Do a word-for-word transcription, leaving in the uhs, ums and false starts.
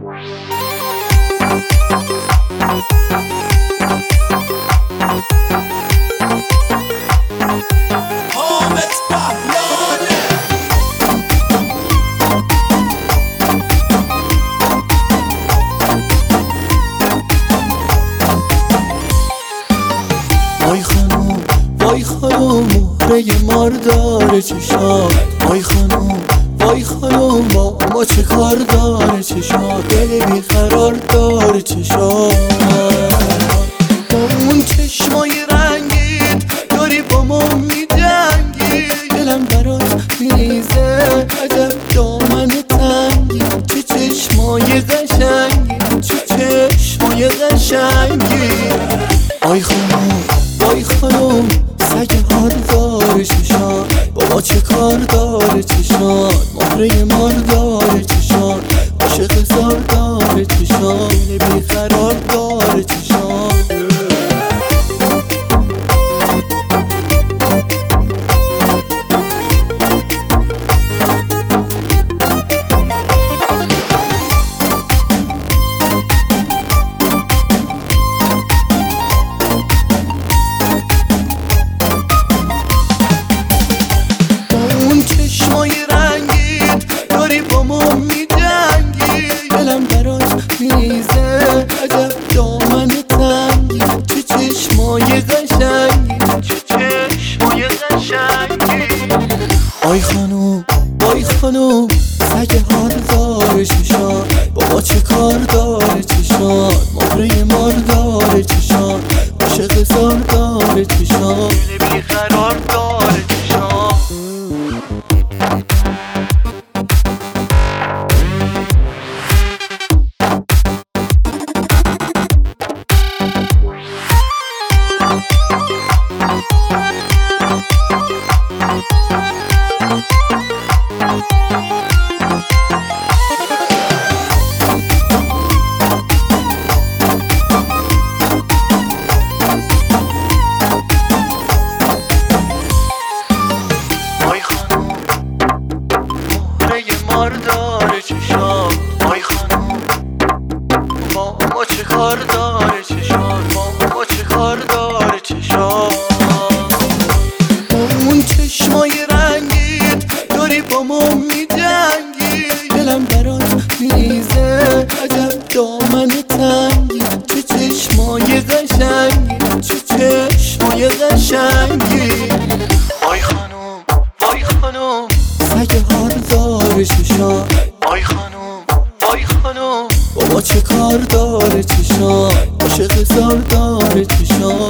وای خانوم وای خانوم مهره مار داره چشات. وای خانوم وای خانوم با ما چه کار داره چشات. دل بیقرار داره چشات. با اون چشمای رنگیت داری با ما میجنگی. دلم برات میریزه عجب دامن تنگی. چه چشمای قشنگی چه چشمای قشنگی. وای خانوم وای خانوم سگ حال داره چشات. بابا چه کار داره چشات. مهره مار داره چشات. عاشق زار داره چشات. دل بیقرار داره چشات. چشمای رنگیت داری با ما میجنگی. دلم برات میریزه عجب دامن تنگی. چه چشمای قشنگی چه چشمای قشنگی. وای خانوم وای خانوم سگ حال داره چشات. بابا چه کار داره چشات. مهره مار داره چشات. عاشق زار داره چشات. دل بیقرار داره چشات. مار داره چشات. وای خانوم با ما چه کار داره چشات. با ما چه کار داره چشات. با اون چشمای رنگیت داری با ما میجنگی. دلم برات میریزه عجب دامن تنگی. چه چشمای قشنگی چه چشمای قشنگی. وای خانوم وای خانوم سگ حال داره چشات. وای خانوم وای خانوم بابا چه کار داره چشات. عاشق زار داره چشات.